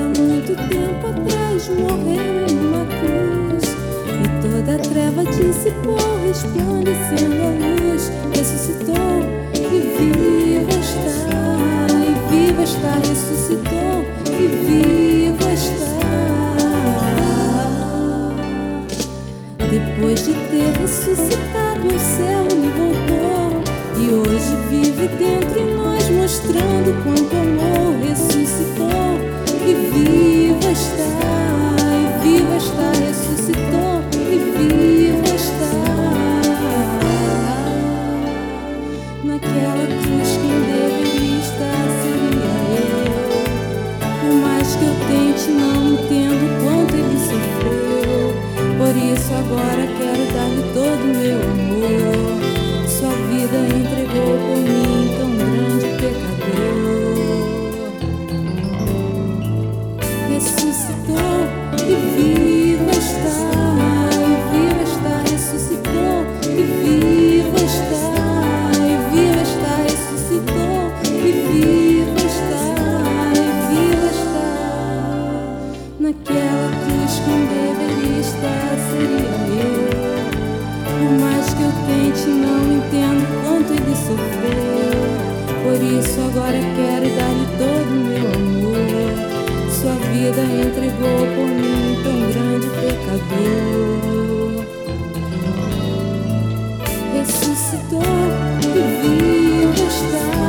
muito tempo atrás morreu numa cruz, e toda a treva dissipou, resplandecendo a luz. Ressuscitou e viva está, ressuscitou e viva está. Depois de ter ressuscitado, ao céu ele voltou, e hoje vive dentro de nós, mostrando quanto amor. Ressuscitou e viva está, ressuscitou e viva está. Naquela cruz quem deveria estar seria eu. Por mais que eu tente, não entendo quanto ele sofreu. Por isso agora quero dar-lhe todo o meu amor. Sua vida entregou por mim, tão grande pecador. Ressuscitou e viva está, ressuscitou e viva está, ressuscitou e viva está. Naquela cruz quem deveria estar seria eu. Por mais que eu tente, não entendo quanto ele sofreu. Por isso agora quero dar-lhe todo o meu amor. Sua vida entregou por mim, tão grande pecador. Ressuscitou e viva está.